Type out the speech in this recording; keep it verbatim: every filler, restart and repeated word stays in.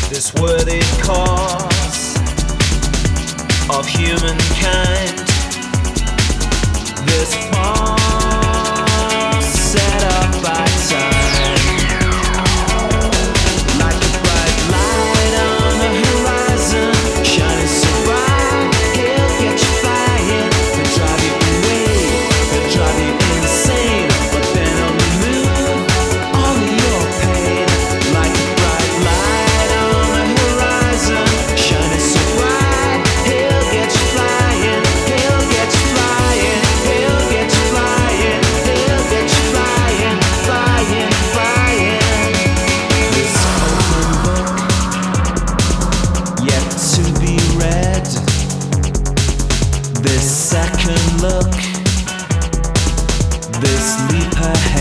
this worthy cause of humankind. This farce set up by time, like a bright light on the horizon, shining so bright, he'll get you flying. He'll drive you away, he'll drive you insane, but then on the move, all of your pain. Like a bright light on the horizon, shining so bright, he'll get you flying, he'll get you flying, he'll get you flying, he'll get you flying, flying, flying. This open book, yet to be read. This second look, this leap ahead.